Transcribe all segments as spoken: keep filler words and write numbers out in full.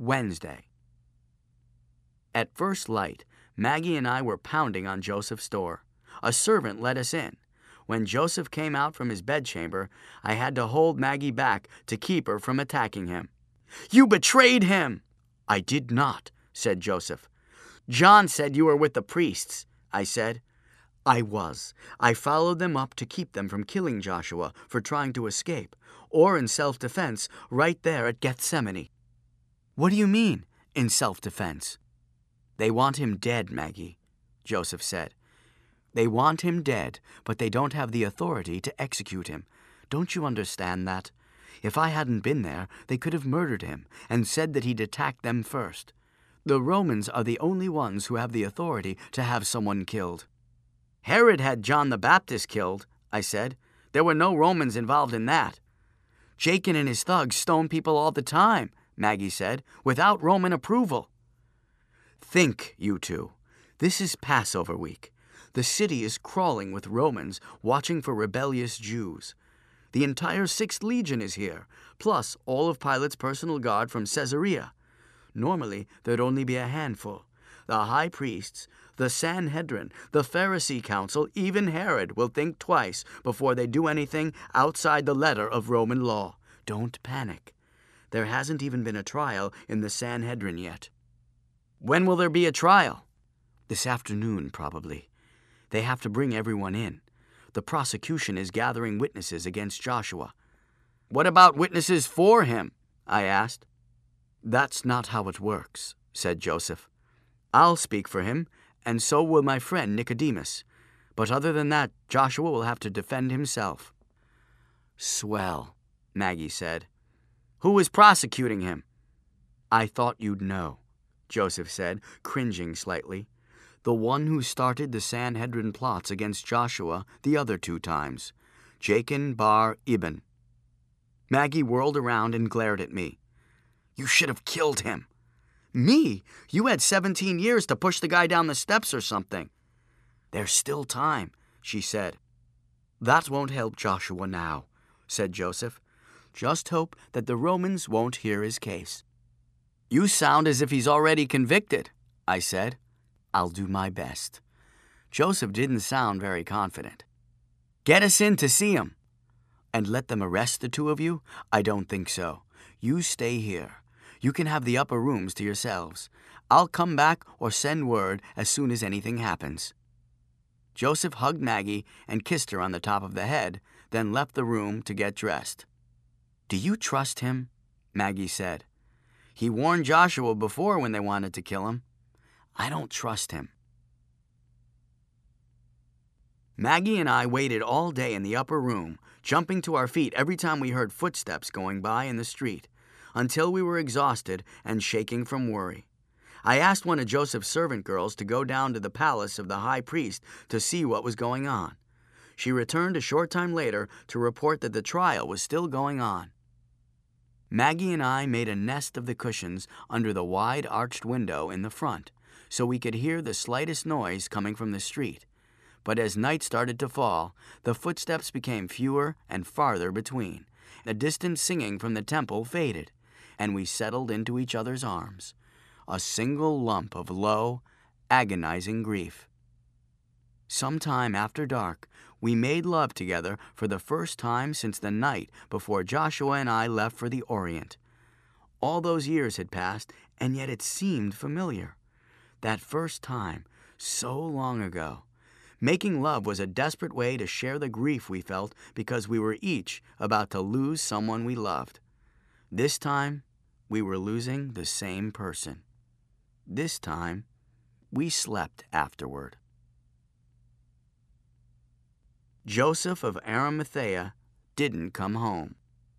Wednesday. At first light, Maggie and I were pounding on Joseph's door. A servant let us in. When Joseph came out from his bedchamber, I had to hold Maggie back to keep her from attacking him. "You betrayed him!" "I did not," said Joseph. "John said you were with the priests," I said. "I was. I followed them up to keep them from killing Joshua for trying to escape, or in self-defense right there at Gethsemane." "What do you mean, in self-defense?" "They want him dead, Maggie," Joseph said. "They want him dead, but they don't have the authority to execute him. Don't you understand that? If I hadn't been there, they could have murdered him and said that he'd attacked them first. The Romans are the only ones who have the authority to have someone killed." "Herod had John the Baptist killed," I said. "There were no Romans involved in that." "Jachin and his thugs stone people all the time," Maggie said, "without Roman approval." "Think, you two. This is Passover week. The city is crawling with Romans watching for rebellious Jews. The entire Sixth Legion is here, plus all of Pilate's personal guard from Caesarea. Normally, there'd only be a handful. The high priests, the Sanhedrin, the Pharisee council, even Herod will think twice before they do anything outside the letter of Roman law. Don't panic. There hasn't even been a trial in the Sanhedrin yet." "When will there be a trial?" "This afternoon, probably. They have to bring everyone in. The prosecution is gathering witnesses against Joshua." "What about witnesses for him?" I asked. "That's not how it works," said Joseph. "I'll speak for him, and so will my friend Nicodemus. But other than that, Joshua will have to defend himself." "Swell," Maggie said. "Who is prosecuting him?" "I thought you'd know," Joseph said, cringing slightly. "The one who started the Sanhedrin plots against Joshua the other two times, Jachin bar Ibn." Maggie whirled around and glared at me. "You should have killed him." "Me? You had seventeen years to push the guy down the steps or something." "There's still time," she said. "That won't help Joshua now," said Joseph. "Just hope that the Romans won't hear his case." "You sound as if he's already convicted," I said. "I'll do my best." Joseph didn't sound very confident. "Get us in to see him." "And let them arrest the two of you? I don't think so. You stay here. You can have the upper rooms to yourselves. I'll come back or send word as soon as anything happens." Joseph hugged Maggie and kissed her on the top of the head, then left the room to get dressed. "Do you trust him?" Maggie said. "He warned Joshua before when they wanted to kill him." "I don't trust him." Maggie and I waited all day in the upper room, jumping to our feet every time we heard footsteps going by in the street, until we were exhausted and shaking from worry. I asked one of Joseph's servant girls to go down to the palace of the high priest to see what was going on. She returned a short time later to report that the trial was still going on. Maggie and I made a nest of the cushions under the wide arched window in the front, so we could hear the slightest noise coming from the street. But as night started to fall, the footsteps became fewer and farther between. The distant singing from the temple faded, and we settled into each other's arms, a single lump of low, agonizing grief. Sometime after dark, we made love together for the first time since the night before Joshua and I left for the Orient. All those years had passed, and yet it seemed familiar. That first time, so long ago. Making love was a desperate way to share the grief we felt because we were each about to lose someone we loved. This time, we were losing the same person. This time, we slept afterward. Joseph of Arimathea didn't come home.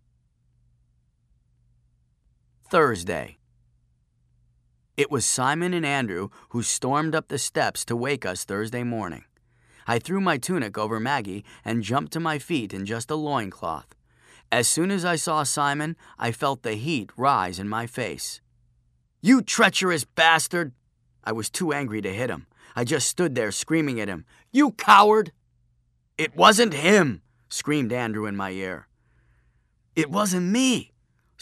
Thursday. It was Simon and Andrew who stormed up the steps to wake us Thursday morning. I threw my tunic over Maggie and jumped to my feet in just a loincloth. As soon as I saw Simon, I felt the heat rise in my face. "You treacherous bastard!" I was too angry to hit him. I just stood there screaming at him. "You coward!" "It wasn't him!" screamed Andrew in my ear. "It wasn't me!"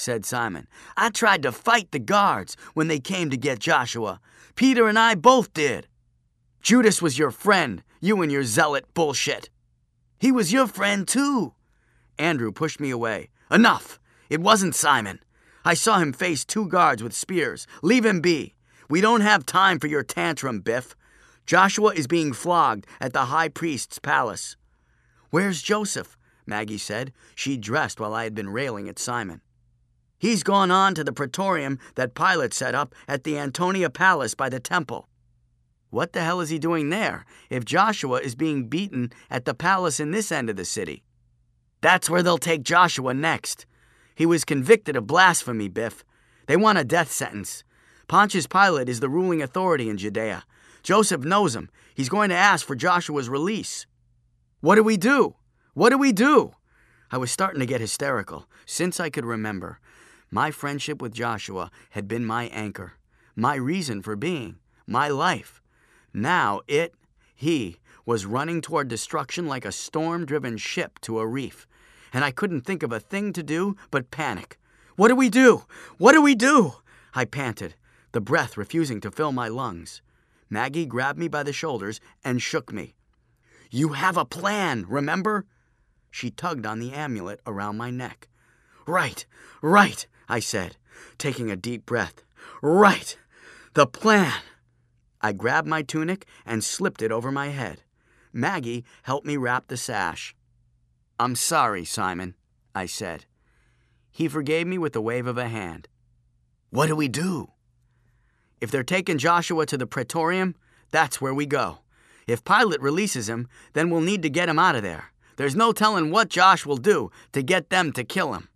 said Simon. "I tried to fight the guards when they came to get Joshua. Peter and I both did." "Judas was your friend, you and your zealot bullshit." "He was your friend, too." Andrew pushed me away. "Enough! It wasn't Simon. I saw him face two guards with spears. Leave him be. We don't have time for your tantrum, Biff. Joshua is being flogged at the high priest's palace." "Where's Joseph?" Maggie said. She dressed while I had been railing at Simon. "He's gone on to the praetorium that Pilate set up at the Antonia Palace by the temple." "What the hell is he doing there if Joshua is being beaten at the palace in this end of the city?" "That's where they'll take Joshua next. He was convicted of blasphemy, Biff. They want a death sentence. Pontius Pilate is the ruling authority in Judea. Joseph knows him. He's going to ask for Joshua's release." "What do we do? What do we do?" I was starting to get hysterical. Since I could remember, my friendship with Joshua had been my anchor, my reason for being, my life. Now it, he, was running toward destruction like a storm-driven ship to a reef, and I couldn't think of a thing to do but panic. "What do we do? What do we do?" I panted, the breath refusing to fill my lungs. Maggie grabbed me by the shoulders and shook me. "You have a plan, remember?" She tugged on the amulet around my neck. "Right, right," I said, taking a deep breath. "Right, the plan." I grabbed my tunic and slipped it over my head. Maggie helped me wrap the sash. "I'm sorry, Simon," I said. He forgave me with a wave of a hand. "What do we do?" "If they're taking Joshua to the praetorium, that's where we go. If Pilate releases him, then we'll need to get him out of there. There's no telling what Josh will do to get them to kill him."